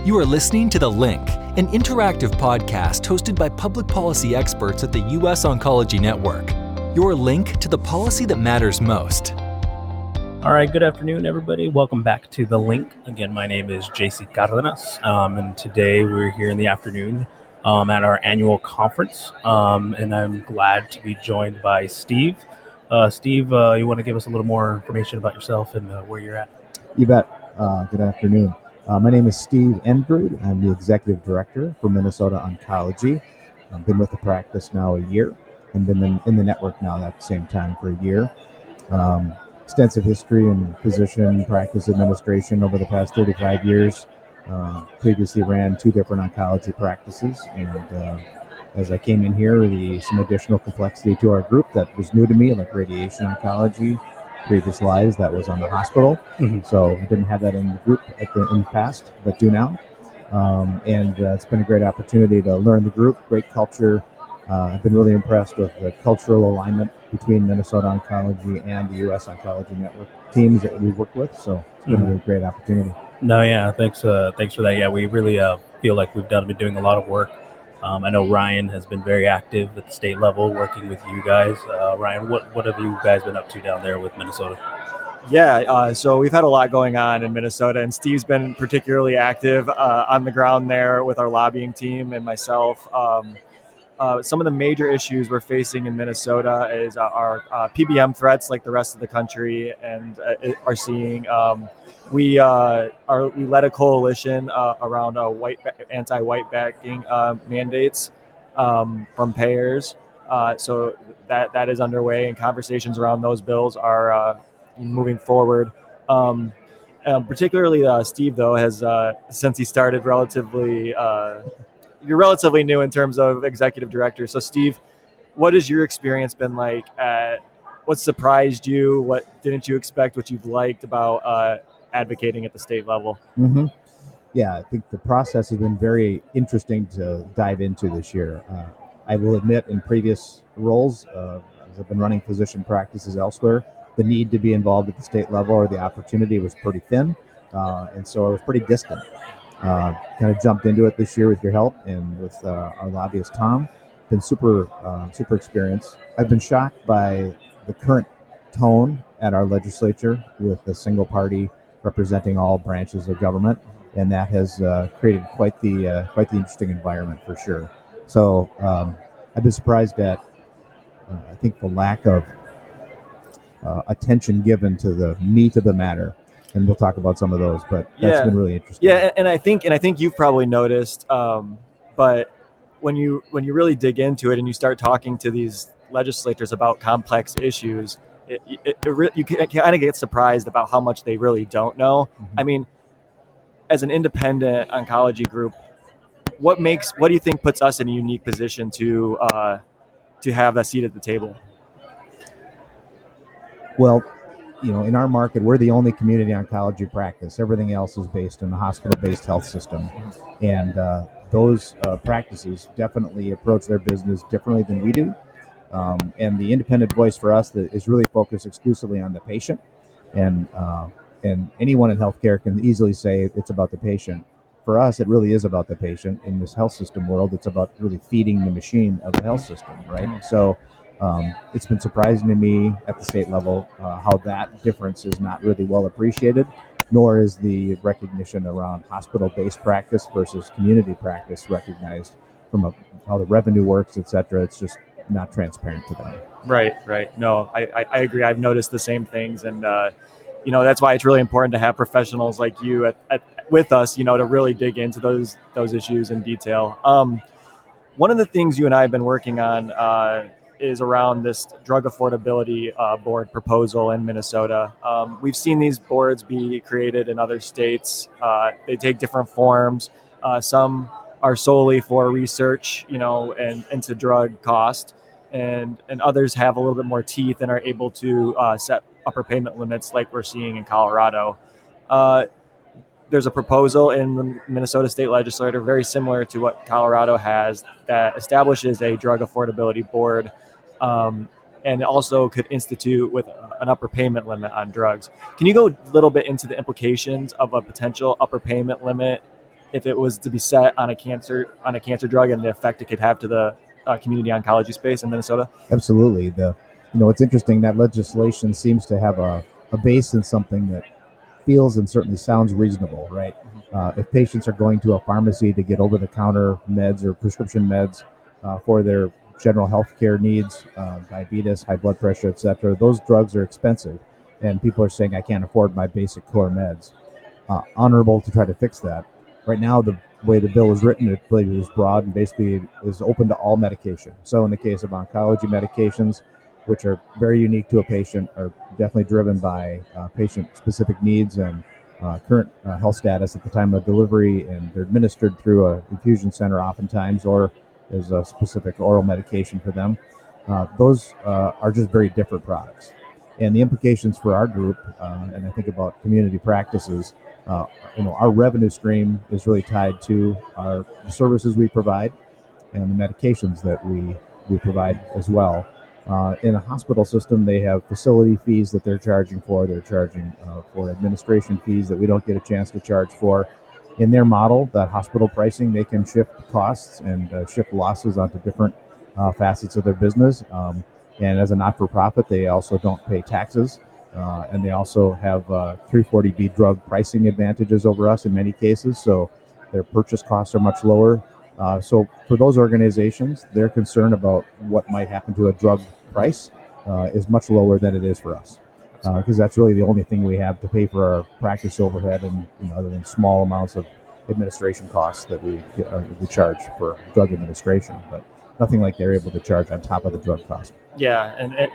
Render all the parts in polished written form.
You are listening to The Link, an interactive podcast hosted by public policy experts at the U.S. Oncology Network. Your link to the policy that matters most. All right, good afternoon, everybody. Welcome back to The Link. Again, my name is JC Cardenas, and today we're here in the afternoon at our annual conference, and I'm glad to be joined by Steve. Steve, you want to give us a little more information about yourself and where you're at? You bet. Good afternoon. My name is Steve Engrud. I'm the Executive Director for Minnesota Oncology. I've been with the practice now a year and been in the network now at the same time for a year. Extensive history in physician practice administration over the past 35 years. Previously ran 2 different oncology practices, and as I came in here, some additional complexity to our group that was new to me, like radiation oncology. Previous lives that was on the hospital, so I didn't have that in the group in the past, but do now. And it's been a great opportunity to learn the group. Great culture. I've been really impressed with the cultural alignment between Minnesota Oncology and the U.S. Oncology Network teams that we work with. So it's been a really great opportunity. No, yeah, thanks for that. Yeah, we really feel like we've been doing a lot of work. I know Ryan has been very active at the state level working with you guys. Ryan, what have you guys been up to down there with Minnesota? Yeah, so we've had a lot going on in Minnesota, and Steve's been particularly active on the ground there with our lobbying team and myself. Some of the major issues we're facing in Minnesota is our PBM threats like the rest of the country and are seeing. We led a coalition around anti-white backing mandates from payers. So that is underway, and conversations around those bills are moving forward. Particularly Steve, though, has since he started you're relatively new in terms of executive director. So Steve, what has your experience been like? What surprised you? What didn't you expect? What you've liked about advocating at the state level? Mm-hmm. Yeah, I think the process has been very interesting to dive into this year. I will admit, in previous roles, as I've been running physician practices elsewhere, the need to be involved at the state level or the opportunity was pretty thin, and so I was pretty distant. Kind of jumped into it this year with your help and with our lobbyist Tom. Been super experienced. I've been shocked by the current tone at our legislature with the single party representing all branches of government, and that has created quite the interesting environment for sure. So I've been surprised at I think the lack of attention given to the meat of the matter, and we'll talk about some of those. But that's been really interesting. Yeah, and I think you've probably noticed, but when you really dig into it and you start talking to these legislators about complex issues, you kind of get surprised about how much they really don't know. Mm-hmm. I mean, as an independent oncology group, what do you think puts us in a unique position to have a seat at the table? Well, in our market, we're the only community oncology practice. Everything else is based in the hospital-based health system, and those practices definitely approach their business differently than we do. And the independent voice for us that is really focused exclusively on the patient, and anyone in healthcare can easily say it's about the patient. For us, it really is about the patient. In this health system world, it's about really feeding the machine of the health system, right? So it's been surprising to me at the state level how that difference is not really well appreciated, nor is the recognition around hospital-based practice versus community practice recognized from how the revenue works, et cetera. It's just not transparent to them. Right. No, I agree. I've noticed the same things, and that's why it's really important to have professionals like you with us, to really dig into those issues in detail. One of the things you and I have been working on is around this drug affordability board proposal in Minnesota. We've seen these boards be created in other states. They take different forms. Some are solely for research, and into drug cost, and others have a little bit more teeth and are able to set upper payment limits like we're seeing in Colorado. There's a proposal in the Minnesota State Legislature very similar to what Colorado has that establishes a drug affordability board, and also could institute with an upper payment limit on drugs. Can you go a little bit into the implications of a potential upper payment limit if it was to be set on a cancer drug and the effect it could have to the community oncology space in Minnesota? Absolutely. It's interesting that legislation seems to have a base in something that feels and certainly sounds reasonable, right? If patients are going to a pharmacy to get over-the-counter meds or prescription meds for their general health care needs, diabetes, high blood pressure, etc., those drugs are expensive, and people are saying, I can't afford my basic core meds. Honorable to try to fix that. Right now, the way the bill is written, it is broad and basically is open to all medication. So in the case of oncology medications, which are very unique to a patient, are definitely driven by patient-specific needs and current health status at the time of delivery, and they're administered through an infusion center oftentimes, or there's a specific oral medication for them. Those are just very different products. And the implications for our group, and I think about community practices, our revenue stream is really tied to the services we provide and the medications that we provide as well. In a hospital system, they have facility fees that they're charging for. They're charging for administration fees that we don't get a chance to charge for. In their model, that hospital pricing, they can shift costs and shift losses onto different facets of their business. And as a not-for-profit, they also don't pay taxes. And they also have 340B drug pricing advantages over us in many cases. So their purchase costs are much lower. So for those organizations, their concern about what might happen to a drug price is much lower than it is for us, because that's really the only thing we have to pay for our practice overhead, and other than small amounts of administration costs that we charge for drug administration, but nothing like they're able to charge on top of the drug cost. Yeah,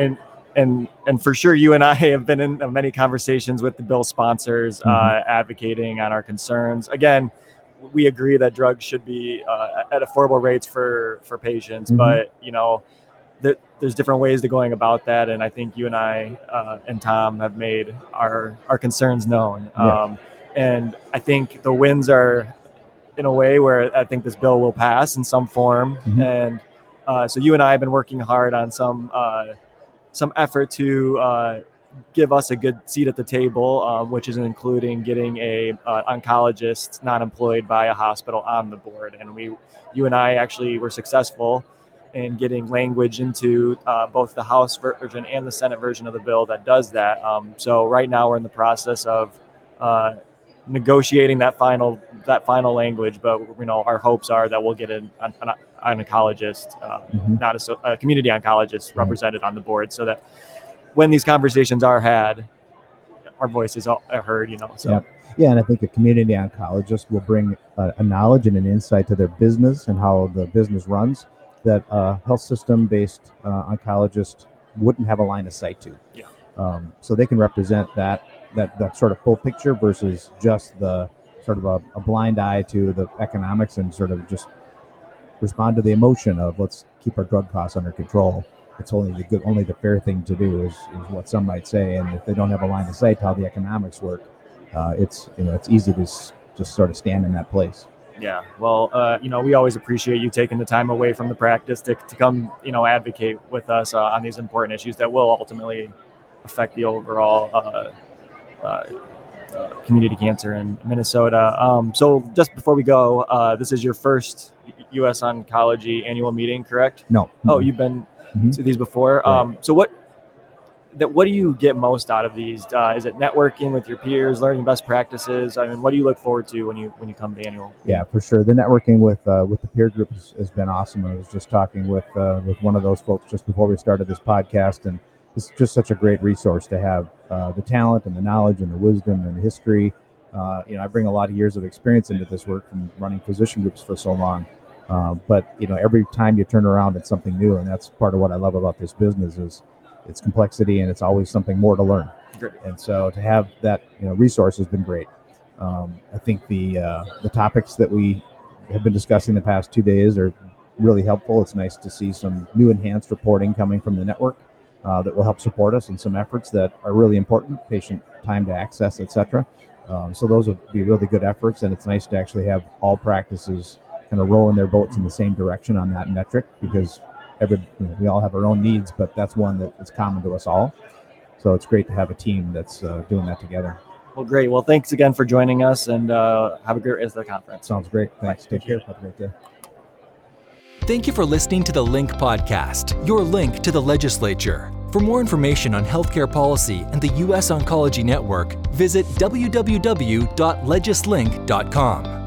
and for sure, you and I have been in many conversations with the bill sponsors, advocating on our concerns. Again, we agree that drugs should be at affordable rates for patients, but there's different ways to going about that, and I think you and I and Tom have made our concerns known. Yeah. And I think the wins are in a way where I think this bill will pass in some form, and so you and I have been working hard on some effort to give us a good seat at the table, which is including getting a oncologist not employed by a hospital on the board. And you and I actually were successful in getting language into both the House version and the Senate version of the bill that does that. So right now we're in the process of negotiating that final language, but our hopes are that we'll get an oncologist, not a community oncologist represented on the board, so that when these conversations are had, our voices are heard, So. Yeah, and I think a community oncologist will bring a knowledge and an insight to their business and how the business runs that a health system-based oncologist wouldn't have a line of sight to. Yeah. So they can represent that sort of full picture versus just the sort of a blind eye to the economics and sort of just respond to the emotion of let's keep our drug costs under control. It's only the fair thing to do is what some might say. And if they don't have a line of sight to how the economics work, it's easy to just sort of stand in that place. Yeah. Well, we always appreciate you taking the time away from the practice to come, advocate with us on these important issues that will ultimately affect the overall community cancer in Minnesota. So just before we go, this is your first U.S. Oncology annual meeting, correct? No. Oh, you've been to these before. Right. So what do you get most out of these? Is it networking with your peers, learning best practices? I mean, what do you look forward to when you come to annual? Yeah, for sure. The networking with the peer group has been awesome. I was just talking with one of those folks just before we started this podcast, and it's just such a great resource to have the talent and the knowledge and the wisdom and the history. I bring a lot of years of experience into this work from running physician groups for so long. But every time you turn around, it's something new, and that's part of what I love about this business is its complexity, and it's always something more to learn. Great. And so to have that resource has been great. I think the topics that we have been discussing the past 2 days are really helpful. It's nice to see some new enhanced reporting coming from the network that will help support us in some efforts that are really important, patient time to access, etc. So those would be really good efforts, and it's nice to actually have all practices kind of rolling their boats in the same direction on that metric, because we all have our own needs, but that's one that is common to us all. So it's great to have a team that's doing that together. Well, great. Well, thanks again for joining us, and have a great rest of the conference. Sounds great. Thanks. Take care. Have a great day. Thank you for listening to the Link Podcast, your link to the legislature. For more information on healthcare policy and the U.S. Oncology Network, visit www.legislink.com.